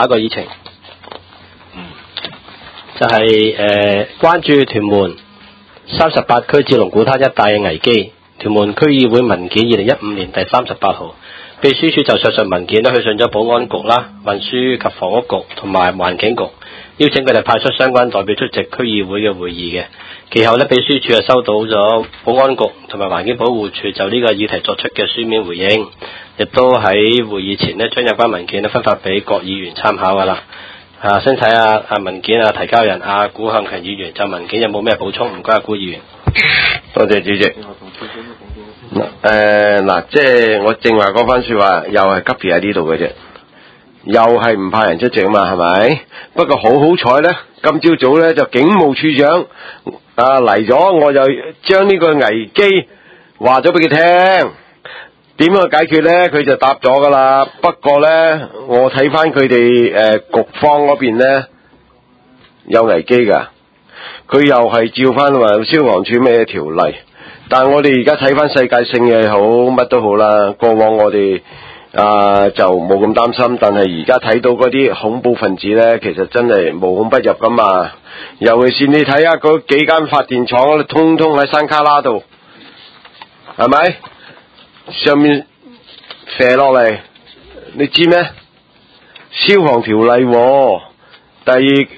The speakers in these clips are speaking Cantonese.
下一個議程，就係關注屯門38區至龍鼓灘一帶嘅危機。屯門區議會文件2015年第38號，秘書處就上述文件去信咗保安局啦、運輸及房屋局同埋環境局，邀請佢哋派出相關代表出席區議會嘅會議嘅。其後呢，秘書處收到咗保安局同埋環境保護處就呢個議題作出嘅書面回應，亦都喺會議前呢將有關文件分發俾各議員參考噶啦。先睇下文件提交人古向強議員就文件有冇咩補充？唔該古議員。 多謝主席。即係我正話嗰番說話，又係急住喺呢度嘅啫，又係唔派人出席啊嘛，係咪？不過好彩呢，今朝早呢就警務處長嚟咗，我就將呢個危機話咗俾佢聽，點樣解決呢？佢就答咗噶啦。不過呢，我睇翻佢哋局方嗰邊呢，有危機噶，佢又係照翻話消防處咩條例。但係我哋而家睇翻世界性嘅好乜都好啦，過往我哋就冇咁擔心，但係而家睇到嗰啲恐怖分子呢，其實真係無孔不入噶嘛。尤其是你睇下嗰幾間發電廠，通通喺山卡拉度，係咪？上面射落嚟，你知咩？消防條例第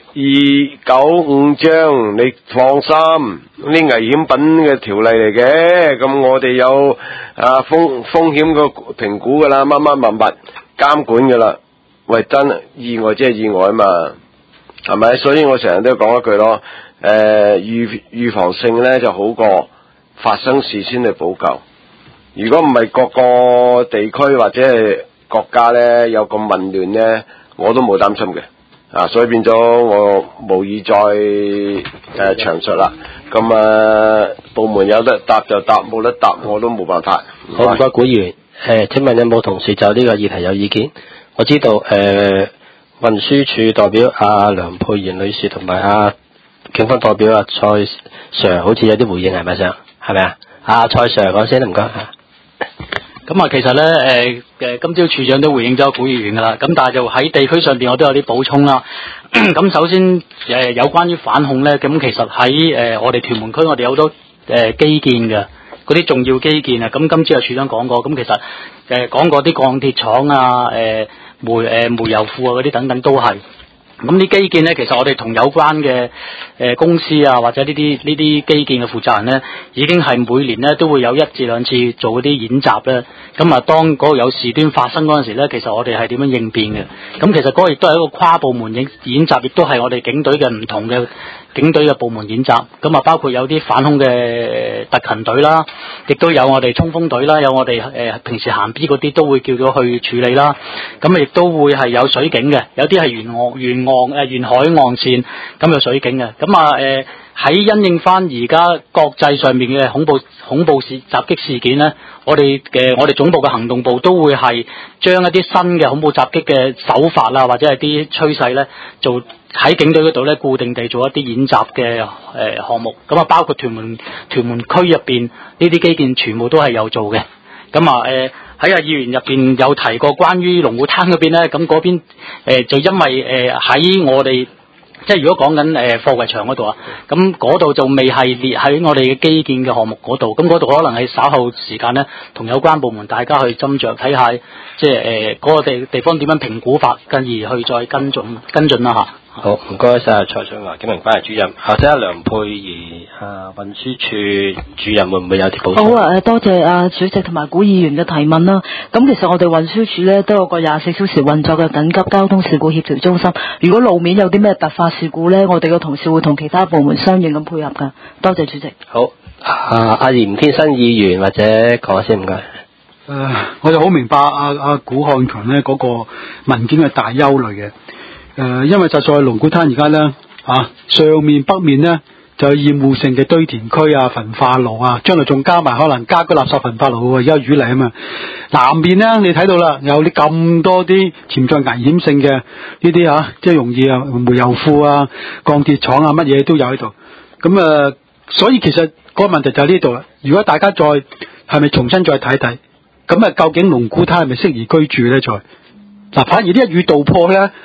295章，你放心，呢危險品嘅條例嚟嘅。咁我哋有風險個評估噶啦，乜物監管噶啦。喂，真意外即係意外啊嘛，係咪？所以我成日都講一句咯，預防性呢就好過發生事先去補救。如果唔係各個地區或者係國家呢有咁混亂呢，我都冇擔心嘅。所以變咗我無意再詳述啦。咁部門有得答就答，冇得答我都冇辦法。 好，唔該，古議員。請問有冇同事就呢個議題有意見？我知道運輸處代表梁佩賢女士同埋警方代表蔡 Sir 好似有啲回應，係咪上？係咪啊？蔡 Sir 講先啦，唔該。 咁其實咧，今朝處長都回應咗古議員噶啦，咁但係就喺地區上邊我都有啲補充啦。咁首先有關於反恐咧，咁其實喺我哋屯門區我哋有好多基建嘅，嗰啲重要基建啊。咁今朝有處長講過，咁其實講過啲鋼鐵廠煤油庫嗰啲等等都係。咁啲基建咧，其實我哋同有關嘅公司或者呢啲基建嘅負責人咧，已經係每年咧都會有1至2次做嗰啲演習咧。咁當嗰個有事端發生嗰陣時咧，其實我哋係點樣應變嘅？咁其實嗰個亦都係一個跨部門演習，亦都係我哋警隊嘅唔同嘅警隊嘅部門演習。咁包括有啲反恐嘅特勤隊啦，亦都有我哋衝鋒隊啦，有我哋平時行 B 嗰啲都會叫咗去處理啦。咁亦都會係有水警嘅，有啲係沿海岸線咁有水警嘅。咁喺因應翻而家國際上面嘅恐怖襲擊事件咧，我哋總部嘅行動部都會係將一啲新嘅恐怖襲擊嘅手法或者係啲趨勢咧，做喺警隊嗰度咧固定地做一啲演習嘅項目。咁包括屯門區入邊呢啲基建全部都係有做嘅。咁喺議員入邊有提過關於龍鼓灘嗰邊咧，咁嗰邊就因為喺我哋即係如果講緊貨櫃場嗰度咁嗰度就未係列喺我哋嘅基建嘅項目嗰度，咁嗰度可能係稍後時間咧，同有關部門大家去斟酌睇下，即係嗰個地方點樣評估法，跟而去再跟進啦嚇。 好，唔該晒蔡尚華警民關係主任。或者梁佩儀運輸處主任會唔會有啲補充？ 好多謝主席同埋古議員嘅提問啦。咁其實我哋運輸處咧都有個24小時運作嘅緊急交通事故協調中心。如果路面有啲咩突發事故咧，我哋嘅同事會同其他部門相應咁配合㗎。多謝主席。好， 阿嚴天新議員或者講下先，唔該。 我就好明白古漢強咧嗰個文件嘅大憂慮嘅。因為就在龍鼓灘而家咧上面北面咧就有厭惡性嘅堆填區焚化爐將來仲加埋可能加個垃圾焚化爐喎，而家雨嚟啊嘛。南面咧你睇到啦，有啲咁多啲潛在危險性嘅呢啲即係容易煤油庫鋼鐵廠乜嘢都有喺度。咁所以其實個問題就喺呢度啦。如果大家再係咪重新再睇睇，咁究竟龍鼓灘係咪適宜居住咧？反而呢一語道破咧，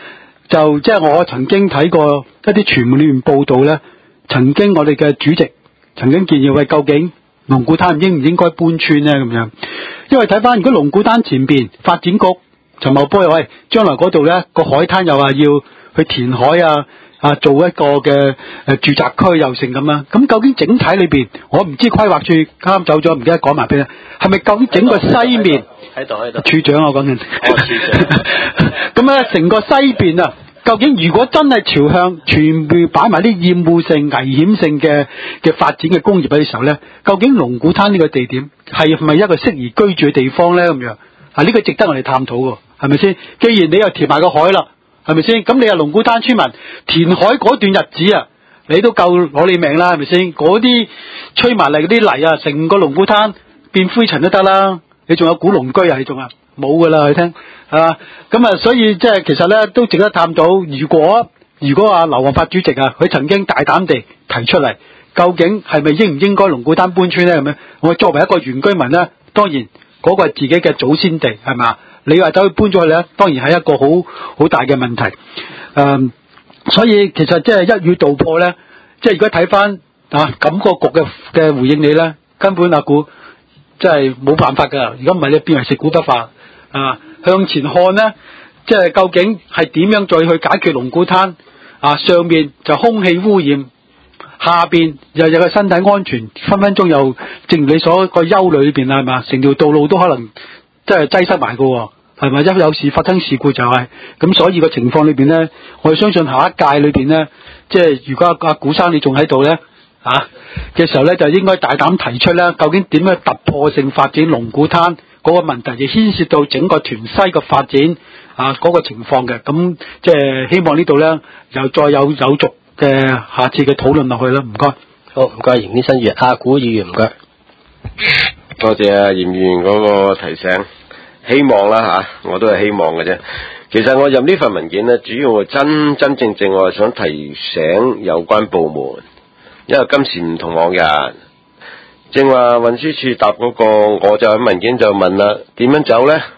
就即係我曾經睇過一啲傳媒裏面報道咧，曾經我哋嘅主席曾經建議喂，究竟龍鼓灘應唔應該搬村咧咁樣？因為睇翻如果龍鼓灘前邊發展局陳茂波又喂，將來嗰度咧個海灘又話要去填海做一個嘅住宅區又成咁啊！咁究竟整體裏邊，我唔知規劃處啱走咗，唔記得講埋俾你，係咪究竟整個西面喺度處長我講緊， 處長咁咧成個西邊啊，究竟如果真係朝向全部擺埋啲厭惡性、危險性嘅發展嘅工業嘅時候咧，究竟龍鼓灘呢個地點係咪一個適宜居住嘅地方咧？咁樣呢個值得我哋探討喎，係咪先？既然你又填埋個海啦。係咪先？咁你係龍鼓灘村民，填海嗰段日子啊，你都夠攞你命啦，係咪先？嗰啲吹埋嚟嗰啲泥啊，成個龍鼓灘變灰塵都得啦。你仲有古龍居啊？你仲冇噶啦，你聽係嘛？咁啊，所以即係其實咧都值得探討。如果啊劉皇發主席啊，佢曾經大膽地提出嚟，究竟係咪應唔應該龍鼓灘搬村咧？咁樣我作為一個原居民咧，當然嗰個係自己嘅祖先地，係嘛？你話走去搬咗去咧，當然係一個好大嘅問題。所以其實即係一語道破咧，即係如果睇翻感覺局嘅回應你咧，根本阿古即係冇辦法㗎。如果唔係你變為食古不化向前看咧，即係究竟係點樣再去解決龍鼓灘上面就空氣污染，下邊又有個身體安全，分分鐘又正如你所個憂慮裏邊係嘛，成條道路都可能即係擠塞埋㗎喎。係咪一有事發生事故就係咁？所以個情況裏邊咧，我哋相信下一屆裏邊咧，即係如果阿古生你仲喺度咧嘅時候咧，就應該大膽提出咧，究竟點樣突破性發展龍鼓灘嗰個問題，亦牽涉到整個屯西嘅發展嗰個情況嘅。咁即係希望呢度咧又再有續嘅下次嘅討論落去啦。唔該。 好，唔該，嚴先生月阿古議員唔該。 多謝嚴議員嗰個提醒。希望啦我都係希望嘅啫。其實我入呢份文件呢，主要真正我係想提醒有關部門，因為今時唔同往日。正話運輸處答嗰個，我就喺文件就問啦，點樣走呢？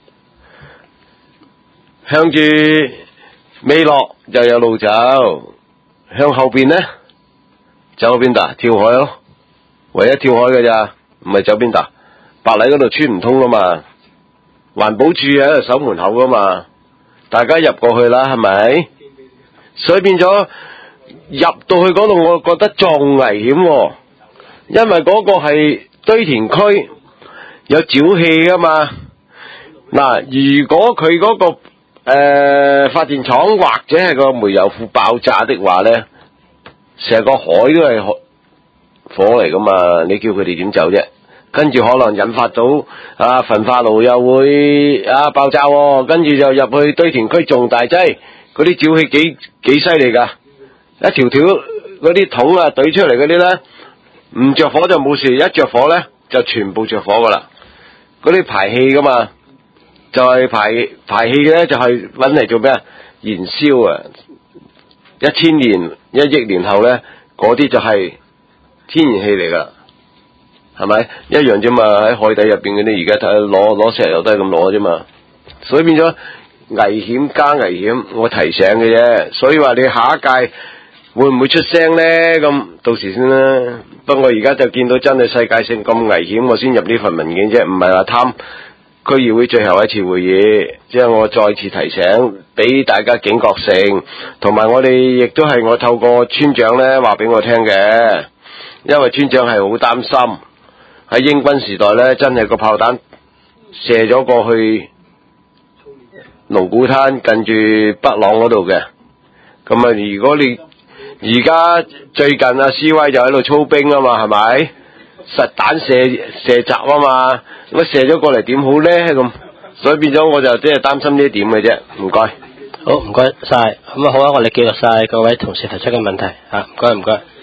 向住未落又有路走，向後邊呢？走邊度？跳海咯，唯一跳海嘅咋，唔係走邊度？白泥嗰度穿唔通啦嘛。環保處喺度守門口噶嘛，大家入過去啦，係咪？所以變咗入到去嗰度，我覺得仲危險喎，因為嗰個係堆填區，有沼氣噶嘛。嗱，如果佢嗰個發電廠或者係個煤油庫爆炸的話咧，成個海都係火嚟噶嘛，你叫佢哋點走啫？跟住可能引發到焚化爐又會爆炸跟住就入去堆填區仲大劑，嗰啲沼氣幾犀利噶，一條條嗰啲桶懟出嚟嗰啲咧，唔着火就冇事，一着火咧就全部着火噶啦。嗰啲排氣噶嘛，就係排氣咧就係搵嚟做咩啊？燃燒啊！1000年、1億年後咧，嗰啲就係天然氣嚟噶。係咪一樣啫嘛？喺海底入邊嗰啲，而家睇攞石油都係咁攞啫嘛。所以變咗危險加危險，我提醒嘅啫。所以話你下一屆會唔會出聲咧？咁到時先啦。不過而家就見到真係世界性咁危險，我先入呢份文件啫，唔係話貪區議會最後一次會議。即係我再次提醒，俾大家警覺性，同埋我哋亦都係我透過村長咧話俾我聽嘅，因為村長係好擔心。喺英軍時代咧，真係個炮彈射咗過去龍鼓灘近住北朗嗰度嘅。咁如果你而家最近CY 就喺度操兵啊嘛，係咪？實彈射閘啊嘛，咁射咗過嚟點好咧？咁所以變咗我就即係擔心呢一點嘅啫。唔該。 好，唔該晒。咁好啊，我哋記錄晒各位同事提出嘅問題唔該唔該。